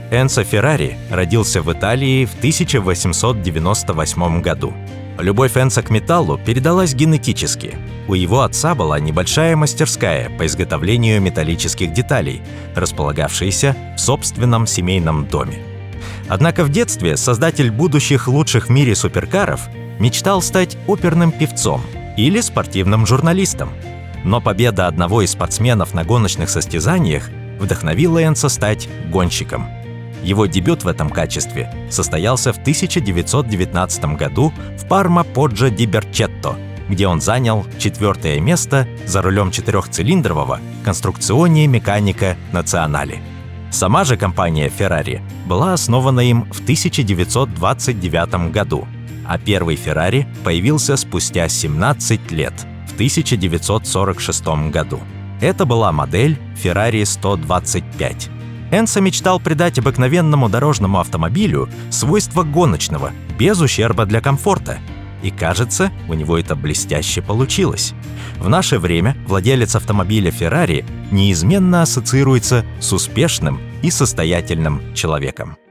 Энцо Феррари родился в Италии в 1898 году. Любовь Энцо к металлу передалась генетически. У его отца была небольшая мастерская по изготовлению металлических деталей, располагавшаяся в собственном семейном доме. Однако в детстве создатель будущих лучших в мире суперкаров мечтал стать оперным певцом или спортивным журналистом. Но победа одного из спортсменов на гоночных состязаниях вдохновила Энцо стать гонщиком. Его дебют в этом качестве состоялся в 1919 году в Парма-Поджо-ди-Берчетто, где он занял 4-е место за рулем 4-цилиндрового Конструкционе Меканика Назионале. Сама же компания Ferrari была основана им в 1929 году, а первый Ferrari появился спустя 17 лет, в 1946 году. Это была модель Ferrari 125. Энцо мечтал придать обыкновенному дорожному автомобилю свойства гоночного, без ущерба для комфорта. И кажется, у него это блестяще получилось. В наше время владелец автомобиля Ferrari неизменно ассоциируется с успешным и состоятельным человеком.